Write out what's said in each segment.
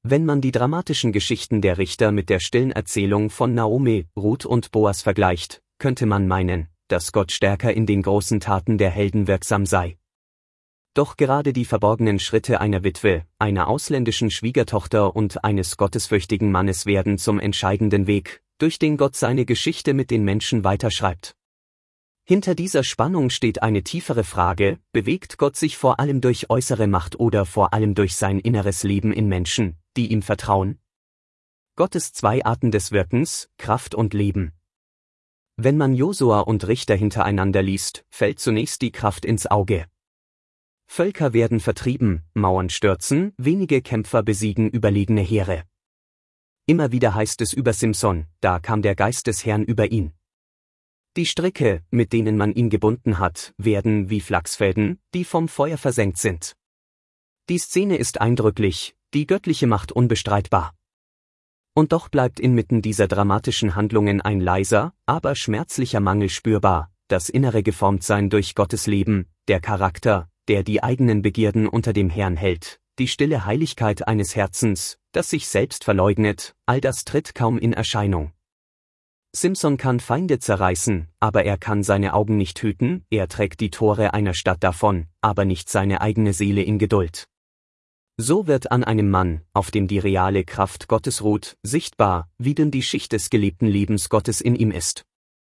Wenn man die dramatischen Geschichten der Richter mit der stillen Erzählung von Naomi, Ruth und Boas vergleicht, könnte man meinen, dass Gott stärker in den großen Taten der Helden wirksam sei. Doch gerade die verborgenen Schritte einer Witwe, einer ausländischen Schwiegertochter und eines gottesfürchtigen Mannes werden zum entscheidenden Weg, durch den Gott seine Geschichte mit den Menschen weiterschreibt. Hinter dieser Spannung steht eine tiefere Frage: Bewegt Gott sich vor allem durch äußere Macht oder vor allem durch sein inneres Leben in Menschen, die ihm vertrauen? Gottes zwei Arten des Wirkens, Kraft und Leben. Wenn man Josua und Richter hintereinander liest, fällt zunächst die Kraft ins Auge. Völker werden vertrieben, Mauern stürzen, wenige Kämpfer besiegen überlegene Heere. Immer wieder heißt es über Simson: Da kam der Geist des Herrn über ihn. Die Stricke, mit denen man ihn gebunden hat, werden wie Flachsfäden, die vom Feuer versenkt sind. Die Szene ist eindrücklich, die göttliche Macht unbestreitbar. Und doch bleibt inmitten dieser dramatischen Handlungen ein leiser, aber schmerzlicher Mangel spürbar: das innere Geformtsein durch Gottes Leben, der Charakter, der die eigenen Begierden unter dem Herrn hält, die stille Heiligkeit eines Herzens, das sich selbst verleugnet, all das tritt kaum in Erscheinung. Simson kann Feinde zerreißen, aber er kann seine Augen nicht hüten, er trägt die Tore einer Stadt davon, aber nicht seine eigene Seele in Geduld. So wird an einem Mann, auf dem die reale Kraft Gottes ruht, sichtbar, wie dünn die Schicht des gelebten Lebens Gottes in ihm ist.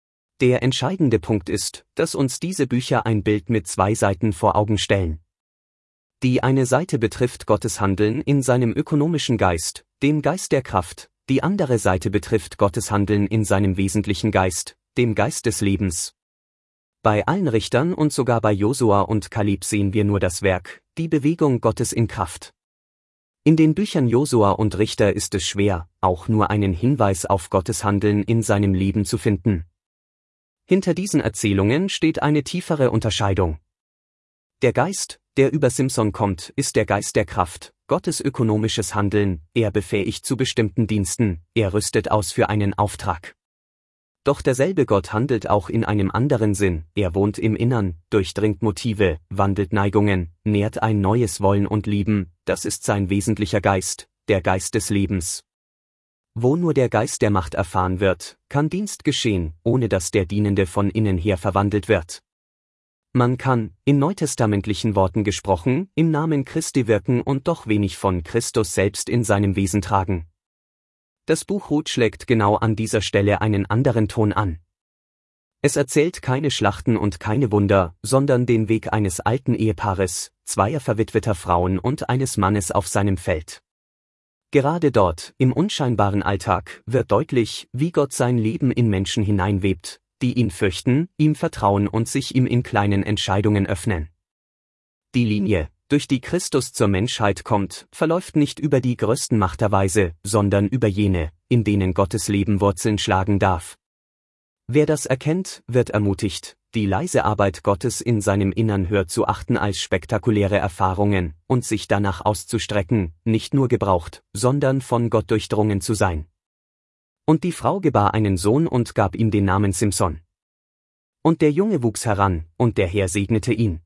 Der entscheidende Punkt ist, dass uns diese Bücher ein Bild mit zwei Seiten vor Augen stellen. Die eine Seite betrifft Gottes Handeln in seinem ökonomischen Geist, dem Geist der Kraft. Die andere Seite betrifft Gottes Handeln in seinem wesentlichen Geist, dem Geist des Lebens. Bei allen Richtern und sogar bei Josua und Kaleb sehen wir nur das Werk, die Bewegung Gottes in Kraft. In den Büchern Josua und Richter ist es schwer, auch nur einen Hinweis auf Gottes Handeln in seinem Leben zu finden. Hinter diesen Erzählungen steht eine tiefere Unterscheidung. Der Geist, der über Simson kommt, ist der Geist der Kraft, Gottes ökonomisches Handeln, er befähigt zu bestimmten Diensten, er rüstet aus für einen Auftrag. Doch derselbe Gott handelt auch in einem anderen Sinn, er wohnt im Innern, durchdringt Motive, wandelt Neigungen, nährt ein neues Wollen und Lieben, das ist sein wesentlicher Geist, der Geist des Lebens. Wo nur der Geist der Macht erfahren wird, kann Dienst geschehen, ohne dass der Dienende von innen her verwandelt wird. Man kann, in neutestamentlichen Worten gesprochen, im Namen Christi wirken und doch wenig von Christus selbst in seinem Wesen tragen. Das Buch Ruth schlägt genau an dieser Stelle einen anderen Ton an. Es erzählt keine Schlachten und keine Wunder, sondern den Weg eines alten Ehepaares, zweier verwitweter Frauen und eines Mannes auf seinem Feld. Gerade dort, im unscheinbaren Alltag, wird deutlich, wie Gott sein Leben in Menschen hineinwebt, die ihn fürchten, ihm vertrauen und sich ihm in kleinen Entscheidungen öffnen. Die Linie, durch die Christus zur Menschheit kommt, verläuft nicht über die größten Machterweise, sondern über jene, in denen Gottes Leben Wurzeln schlagen darf. Wer das erkennt, wird ermutigt, die leise Arbeit Gottes in seinem Innern höher zu achten als spektakuläre Erfahrungen und sich danach auszustrecken, nicht nur gebraucht, sondern von Gott durchdrungen zu sein. Und die Frau gebar einen Sohn und gab ihm den Namen Simson. Und der Junge wuchs heran, und der Herr segnete ihn.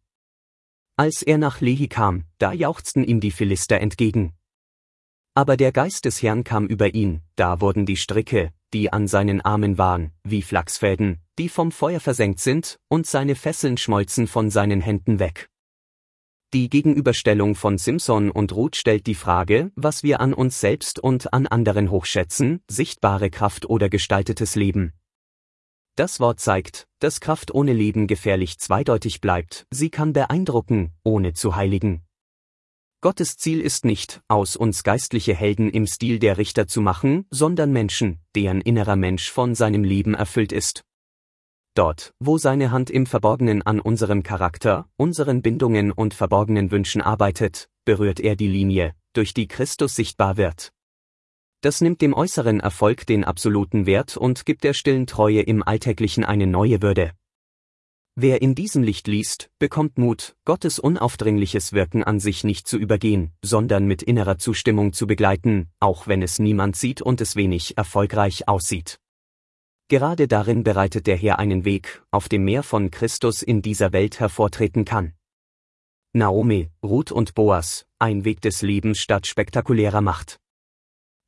Als er nach Lehi kam, da jauchzten ihm die Philister entgegen. Aber der Geist des Herrn kam über ihn, da wurden die Stricke, die an seinen Armen waren, wie Flachsfäden, die vom Feuer versenkt sind, und seine Fesseln schmolzen von seinen Händen weg. Die Gegenüberstellung von Simson und Ruth stellt die Frage, was wir an uns selbst und an anderen hochschätzen, sichtbare Kraft oder gestaltetes Leben. Das Wort zeigt, dass Kraft ohne Leben gefährlich zweideutig bleibt, sie kann beeindrucken, ohne zu heiligen. Gottes Ziel ist nicht, aus uns geistliche Helden im Stil der Richter zu machen, sondern Menschen, deren innerer Mensch von seinem Leben erfüllt ist. Dort, wo seine Hand im Verborgenen an unserem Charakter, unseren Bindungen und verborgenen Wünschen arbeitet, berührt er die Linie, durch die Christus sichtbar wird. Das nimmt dem äußeren Erfolg den absoluten Wert und gibt der stillen Treue im Alltäglichen eine neue Würde. Wer in diesem Licht liest, bekommt Mut, Gottes unaufdringliches Wirken an sich nicht zu übergehen, sondern mit innerer Zustimmung zu begleiten, auch wenn es niemand sieht und es wenig erfolgreich aussieht. Gerade darin bereitet der Herr einen Weg, auf dem mehr von Christus in dieser Welt hervortreten kann. Naomi, Ruth und Boas, ein Weg des Lebens statt spektakulärer Macht.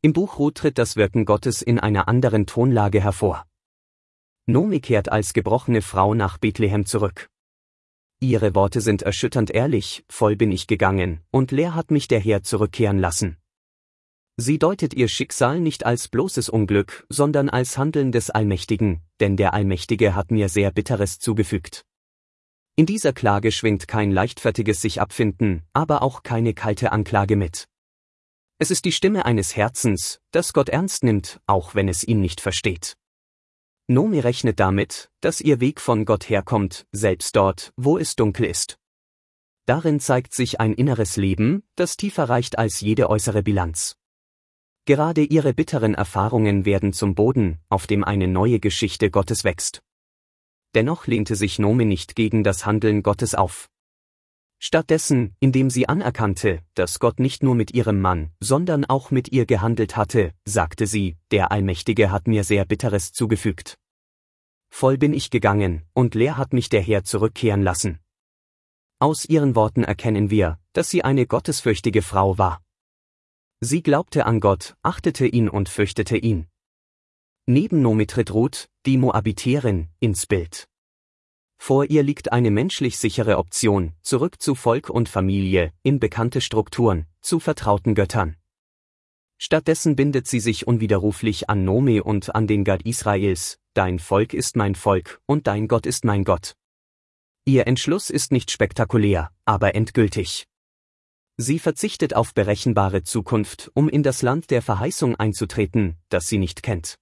Im Buch Ruth tritt das Wirken Gottes in einer anderen Tonlage hervor. Naomi kehrt als gebrochene Frau nach Bethlehem zurück. Ihre Worte sind erschütternd ehrlich: Voll bin ich gegangen, und leer hat mich der Herr zurückkehren lassen. Sie deutet ihr Schicksal nicht als bloßes Unglück, sondern als Handeln des Allmächtigen, denn der Allmächtige hat mir sehr Bitteres zugefügt. In dieser Klage schwingt kein leichtfertiges Sich-Abfinden, aber auch keine kalte Anklage mit. Es ist die Stimme eines Herzens, das Gott ernst nimmt, auch wenn es ihn nicht versteht. Naomi rechnet damit, dass ihr Weg von Gott herkommt, selbst dort, wo es dunkel ist. Darin zeigt sich ein inneres Leben, das tiefer reicht als jede äußere Bilanz. Gerade ihre bitteren Erfahrungen werden zum Boden, auf dem eine neue Geschichte Gottes wächst. Dennoch lehnte sich Naomi nicht gegen das Handeln Gottes auf. Stattdessen, indem sie anerkannte, dass Gott nicht nur mit ihrem Mann, sondern auch mit ihr gehandelt hatte, sagte sie: Der Allmächtige hat mir sehr Bitteres zugefügt. Voll bin ich gegangen, und leer hat mich der Herr zurückkehren lassen. Aus ihren Worten erkennen wir, dass sie eine gottesfürchtige Frau war. Sie glaubte an Gott, achtete ihn und fürchtete ihn. Neben Naomi tritt Ruth, die Moabiterin, ins Bild. Vor ihr liegt eine menschlich sichere Option: zurück zu Volk und Familie, in bekannte Strukturen, zu vertrauten Göttern. Stattdessen bindet sie sich unwiderruflich an Naomi und an den Gott Israels: Dein Volk ist mein Volk, und dein Gott ist mein Gott. Ihr Entschluss ist nicht spektakulär, aber endgültig. Sie verzichtet auf berechenbare Zukunft, um in das Land der Verheißung einzutreten, das sie nicht kennt.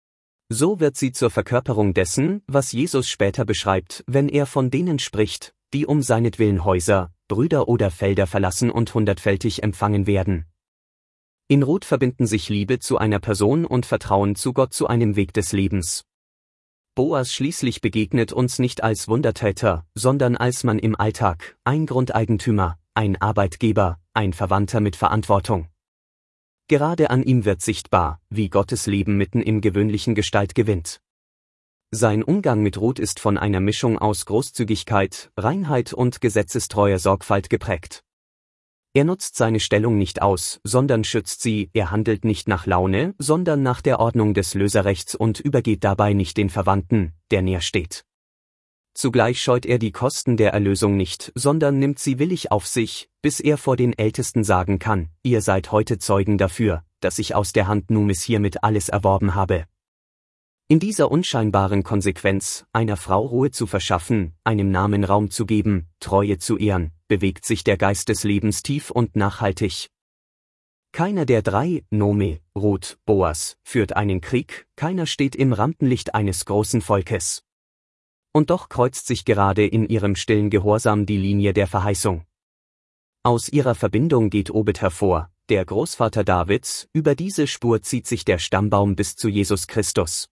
So wird sie zur Verkörperung dessen, was Jesus später beschreibt, wenn er von denen spricht, die um seinetwillen Häuser, Brüder oder Felder verlassen und hundertfältig empfangen werden. In Ruth verbinden sich Liebe zu einer Person und Vertrauen zu Gott zu einem Weg des Lebens. Boas schließlich begegnet uns nicht als Wundertäter, sondern als Mann im Alltag, ein Grundeigentümer, ein Arbeitgeber, ein Verwandter mit Verantwortung. Gerade an ihm wird sichtbar, wie Gottes Leben mitten im Gewöhnlichen Gestalt gewinnt. Sein Umgang mit Ruth ist von einer Mischung aus Großzügigkeit, Reinheit und gesetzestreuer Sorgfalt geprägt. Er nutzt seine Stellung nicht aus, sondern schützt sie; er handelt nicht nach Laune, sondern nach der Ordnung des Löserrechts und übergeht dabei nicht den Verwandten, der näher steht. Zugleich scheut er die Kosten der Erlösung nicht, sondern nimmt sie willig auf sich, bis er vor den Ältesten sagen kann: Ihr seid heute Zeugen dafür, dass ich aus der Hand Naomis hiermit alles erworben habe. In dieser unscheinbaren Konsequenz, einer Frau Ruhe zu verschaffen, einem Namen Raum zu geben, Treue zu ehren, bewegt sich der Geist des Lebens tief und nachhaltig. Keiner der drei, Naomi, Ruth, Boas, führt einen Krieg, keiner steht im Rampenlicht eines großen Volkes. Und doch kreuzt sich gerade in ihrem stillen Gehorsam die Linie der Verheißung. Aus ihrer Verbindung geht Obed hervor, der Großvater Davids; über diese Spur zieht sich der Stammbaum bis zu Jesus Christus.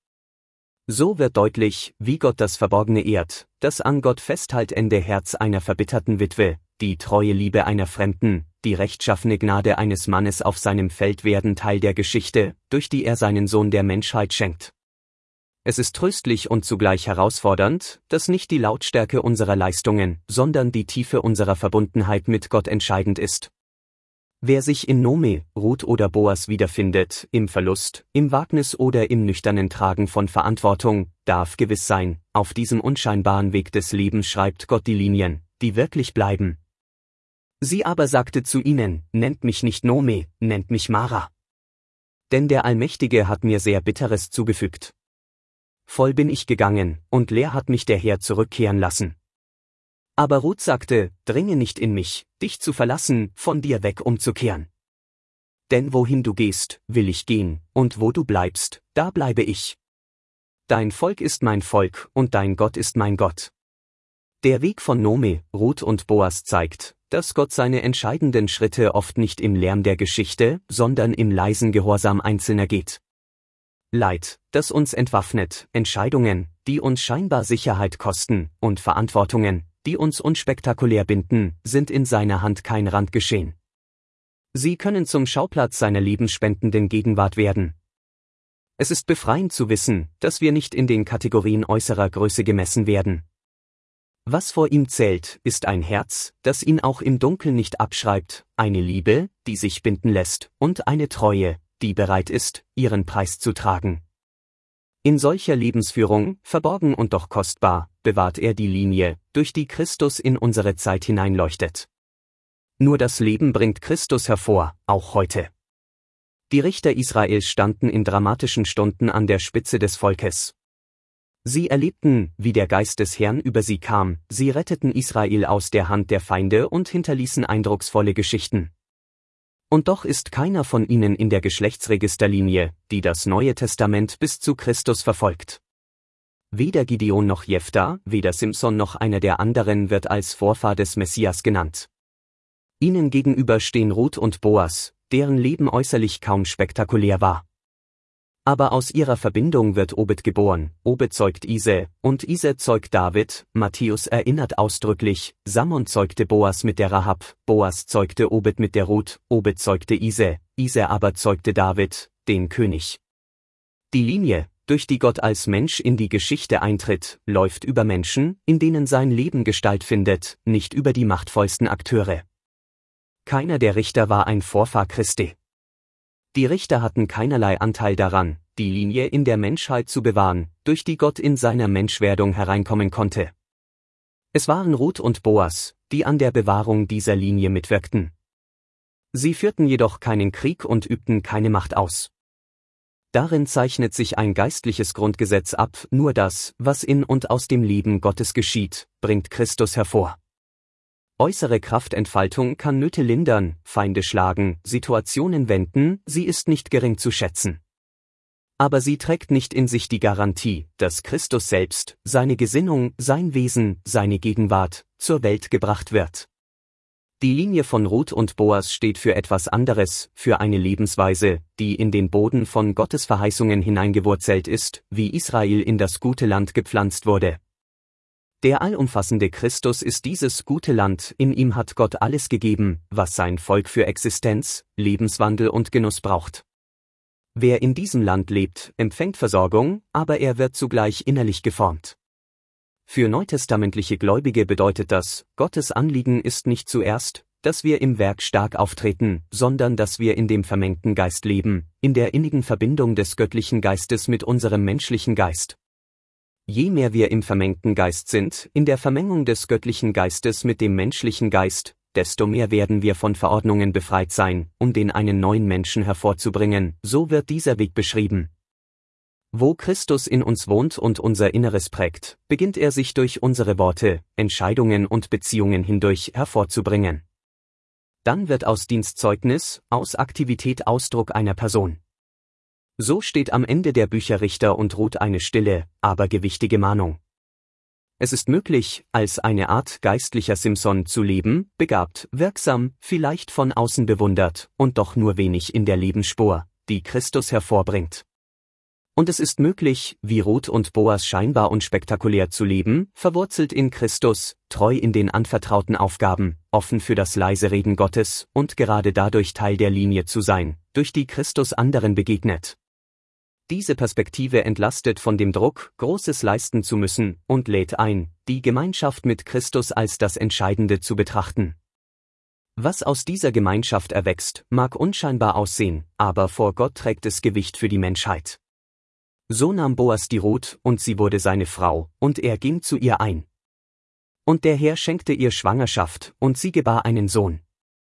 So wird deutlich, wie Gott das Verborgene ehrt, das an Gott festhaltende Herz einer verbitterten Witwe, die treue Liebe einer Fremden, die rechtschaffene Gnade eines Mannes auf seinem Feld werden Teil der Geschichte, durch die er seinen Sohn der Menschheit schenkt. Es ist tröstlich und zugleich herausfordernd, dass nicht die Lautstärke unserer Leistungen, sondern die Tiefe unserer Verbundenheit mit Gott entscheidend ist. Wer sich in Naomi, Ruth oder Boas wiederfindet, im Verlust, im Wagnis oder im nüchternen Tragen von Verantwortung, darf gewiss sein: Auf diesem unscheinbaren Weg des Lebens schreibt Gott die Linien, die wirklich bleiben. Sie aber sagte zu ihnen: Nennt mich nicht Naomi, nennt mich Mara. Denn der Allmächtige hat mir sehr Bitteres zugefügt. Voll bin ich gegangen, und leer hat mich der Herr zurückkehren lassen. Aber Ruth sagte: Dringe nicht in mich, dich zu verlassen, von dir weg umzukehren. Denn wohin du gehst, will ich gehen, und wo du bleibst, da bleibe ich. Dein Volk ist mein Volk, und dein Gott ist mein Gott. Der Weg von Naomi, Ruth und Boas zeigt, dass Gott seine entscheidenden Schritte oft nicht im Lärm der Geschichte, sondern im leisen Gehorsam Einzelner geht. Leid, das uns entwaffnet, Entscheidungen, die uns scheinbar Sicherheit kosten, und Verantwortungen, die uns unspektakulär binden, sind in seiner Hand kein Randgeschehen. Sie können zum Schauplatz seiner lebensspendenden Gegenwart werden. Es ist befreiend zu wissen, dass wir nicht in den Kategorien äußerer Größe gemessen werden. Was vor ihm zählt, ist ein Herz, das ihn auch im Dunkeln nicht abschreibt, eine Liebe, die sich binden lässt, und eine Treue, die bereit ist, ihren Preis zu tragen. In solcher Lebensführung, verborgen und doch kostbar, bewahrt er die Linie, durch die Christus in unsere Zeit hineinleuchtet. Nur das Leben bringt Christus hervor, auch heute. Die Richter Israels standen in dramatischen Stunden an der Spitze des Volkes. Sie erlebten, wie der Geist des Herrn über sie kam, sie retteten Israel aus der Hand der Feinde und hinterließen eindrucksvolle Geschichten. Und doch ist keiner von ihnen in der Geschlechtsregisterlinie, die das Neue Testament bis zu Christus verfolgt. Weder Gideon noch Jephtha, weder Simson noch einer der anderen wird als Vorfahr des Messias genannt. Ihnen gegenüber stehen Ruth und Boas, deren Leben äußerlich kaum spektakulär war. Aber aus ihrer Verbindung wird Obed geboren, Obed zeugt Ise, und Ise zeugt David. Matthäus erinnert ausdrücklich, Salmon zeugte Boas mit der Rahab, Boas zeugte Obed mit der Ruth, Obed zeugte Ise, Ise aber zeugte David, den König. Die Linie, durch die Gott als Mensch in die Geschichte eintritt, läuft über Menschen, in denen sein Leben Gestalt findet, nicht über die machtvollsten Akteure. Keiner der Richter war ein Vorfahr Christi. Die Richter hatten keinerlei Anteil daran, die Linie in der Menschheit zu bewahren, durch die Gott in seiner Menschwerdung hereinkommen konnte. Es waren Ruth und Boas, die an der Bewahrung dieser Linie mitwirkten. Sie führten jedoch keinen Krieg und übten keine Macht aus. Darin zeichnet sich ein geistliches Grundgesetz ab, nur das, was in und aus dem Leben Gottes geschieht, bringt Christus hervor. Äußere Kraftentfaltung kann Nöte lindern, Feinde schlagen, Situationen wenden, sie ist nicht gering zu schätzen. Aber sie trägt nicht in sich die Garantie, dass Christus selbst, seine Gesinnung, sein Wesen, seine Gegenwart, zur Welt gebracht wird. Die Linie von Ruth und Boas steht für etwas anderes, für eine Lebensweise, die in den Boden von Gottes Verheißungen hineingewurzelt ist, wie Israel in das gute Land gepflanzt wurde. Der allumfassende Christus ist dieses gute Land, in ihm hat Gott alles gegeben, was sein Volk für Existenz, Lebenswandel und Genuss braucht. Wer in diesem Land lebt, empfängt Versorgung, aber er wird zugleich innerlich geformt. Für neutestamentliche Gläubige bedeutet das, Gottes Anliegen ist nicht zuerst, dass wir im Werk stark auftreten, sondern dass wir in dem vermengten Geist leben, in der innigen Verbindung des göttlichen Geistes mit unserem menschlichen Geist. Je mehr wir im vermengten Geist sind, in der Vermengung des göttlichen Geistes mit dem menschlichen Geist, desto mehr werden wir von Verordnungen befreit sein, um den einen neuen Menschen hervorzubringen, so wird dieser Weg beschrieben. Wo Christus in uns wohnt und unser Inneres prägt, beginnt er sich durch unsere Worte, Entscheidungen und Beziehungen hindurch hervorzubringen. Dann wird aus Dienst Zeugnis, aus Aktivität Ausdruck einer Person. So steht am Ende der Bücher Richter und Ruth eine stille, aber gewichtige Mahnung. Es ist möglich, als eine Art geistlicher Simson zu leben, begabt, wirksam, vielleicht von außen bewundert, und doch nur wenig in der Lebensspur, die Christus hervorbringt. Und es ist möglich, wie Ruth und Boas scheinbar unspektakulär zu leben, verwurzelt in Christus, treu in den anvertrauten Aufgaben, offen für das leise Reden Gottes und gerade dadurch Teil der Linie zu sein, durch die Christus anderen begegnet. Diese Perspektive entlastet von dem Druck, Großes leisten zu müssen, und lädt ein, die Gemeinschaft mit Christus als das Entscheidende zu betrachten. Was aus dieser Gemeinschaft erwächst, mag unscheinbar aussehen, aber vor Gott trägt es Gewicht für die Menschheit. So nahm Boas die Ruth, und sie wurde seine Frau, und er ging zu ihr ein. Und der Herr schenkte ihr Schwangerschaft, und sie gebar einen Sohn.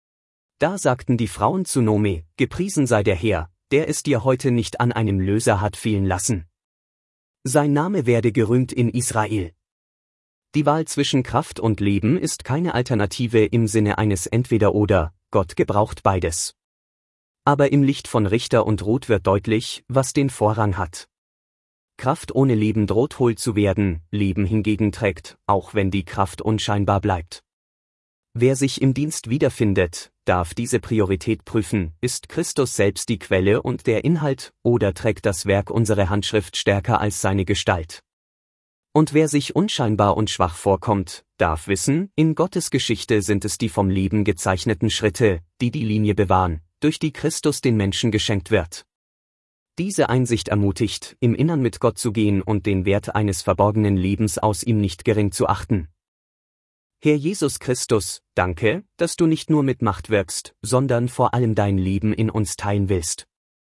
Da sagten die Frauen zu Nomi, gepriesen sei der Herr, der es dir heute nicht an einem Löser hat fehlen lassen. Sein Name werde gerühmt in Israel. Die Wahl zwischen Kraft und Leben ist keine Alternative im Sinne eines Entweder-Oder, Gott gebraucht beides. Aber im Licht von Richter und Ruth wird deutlich, was den Vorrang hat. Kraft ohne Leben droht hohl zu werden, Leben hingegen trägt, auch wenn die Kraft unscheinbar bleibt. Wer sich im Dienst wiederfindet, darf diese Priorität prüfen, ist Christus selbst die Quelle und der Inhalt, oder trägt das Werk unsere Handschrift stärker als seine Gestalt? Und wer sich unscheinbar und schwach vorkommt, darf wissen, in Gottes Geschichte sind es die vom Leben gezeichneten Schritte, die die Linie bewahren, durch die Christus den Menschen geschenkt wird. Diese Einsicht ermutigt, im Innern mit Gott zu gehen und den Wert eines verborgenen Lebens aus ihm nicht gering zu achten. Herr Jesus Christus, danke, dass du nicht nur mit Macht wirkst, sondern vor allem dein Leben in uns teilen willst.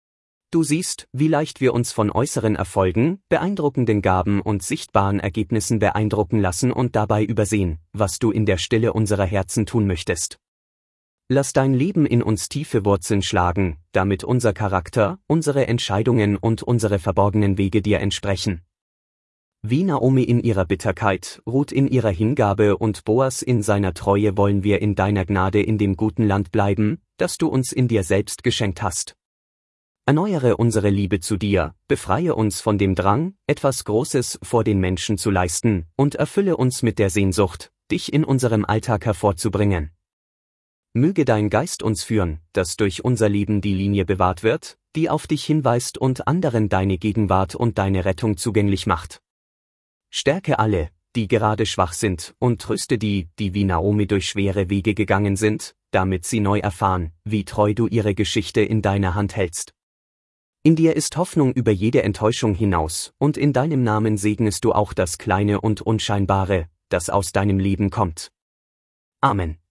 Du siehst, wie leicht wir uns von äußeren Erfolgen, beeindruckenden Gaben und sichtbaren Ergebnissen beeindrucken lassen und dabei übersehen, was du in der Stille unserer Herzen tun möchtest. Lass dein Leben in uns tiefe Wurzeln schlagen, damit unser Charakter, unsere Entscheidungen und unsere verborgenen Wege dir entsprechen. Wie Naomi in ihrer Bitterkeit, Ruth in ihrer Hingabe und Boas in seiner Treue wollen wir in deiner Gnade in dem guten Land bleiben, das du uns in dir selbst geschenkt hast. Erneuere unsere Liebe zu dir, befreie uns von dem Drang, etwas Großes vor den Menschen zu leisten, und erfülle uns mit der Sehnsucht, dich in unserem Alltag hervorzubringen. Möge dein Geist uns führen, dass durch unser Leben die Linie bewahrt wird, die auf dich hinweist und anderen deine Gegenwart und deine Rettung zugänglich macht. Stärke alle, die gerade schwach sind, und tröste die, die wie Naomi durch schwere Wege gegangen sind, damit sie neu erfahren, wie treu du ihre Geschichte in deiner Hand hältst. In dir ist Hoffnung über jede Enttäuschung hinaus, und in deinem Namen segnest du auch das Kleine und Unscheinbare, das aus deinem Leben kommt. Amen.